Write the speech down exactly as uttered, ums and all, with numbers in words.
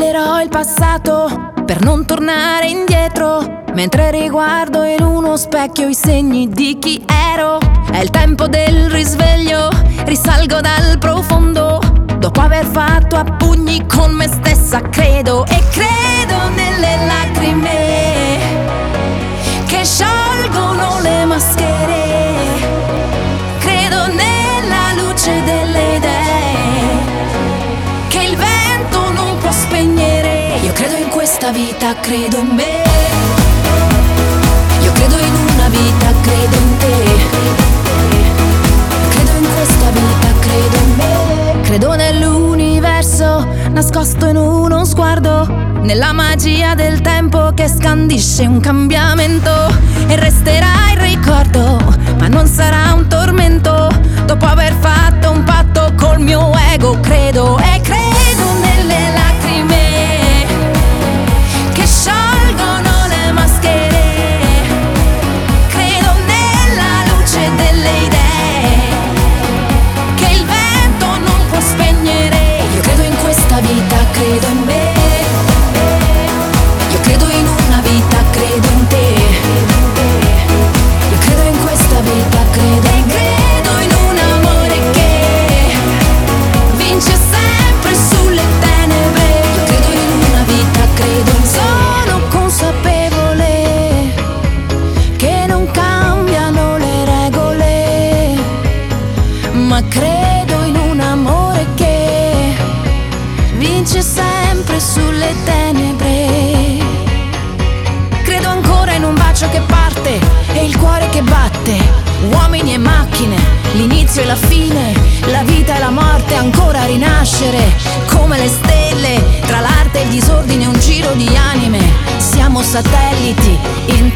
Cancellerò il passato per non tornare indietro, mentre riguardo in uno specchio i segni di chi ero. È il tempo del risveglio, risalgo dal profondo, dopo aver fatto a pugni con me stessa, credo. E credo nelle lacrime che sciolgono le maschere, credo nella luce delle idee che il vento non può spegnere. Io credo in questa vita, credo in me. Io credo in una vita, credo in te. Credo in questa vita, credo in me. Credo nell'universo nascosto in uno sguardo, nella magia del tempo che scandisce un cambiamento. E resterà il ricordo, ma non sarà un tormento, dopo aver fatto un patto col mio ego, credo. E credo nelle lacrime che sciolgono le maschere, credo nella luce delle idee che il vento non può spegnere. Io credo in questa vita, credo in me. Io credo in una vita, credo in te. Io credo in questa vita, credo in me. Credo in un amore che vince sempre sulle tenebre. Io credo in una vita, credo in te. Sono consapevole che non cambiano le regole, ma credo in un amore che vince sempre sulle tenebre. Credo ancora in un bacio che parte e il cuore che batte, uomini e macchine, l'inizio e la fine, la vita e la morte, ancora rinascere come le stelle, tra l'arte e il disordine un giro di anime. Siamo satelliti in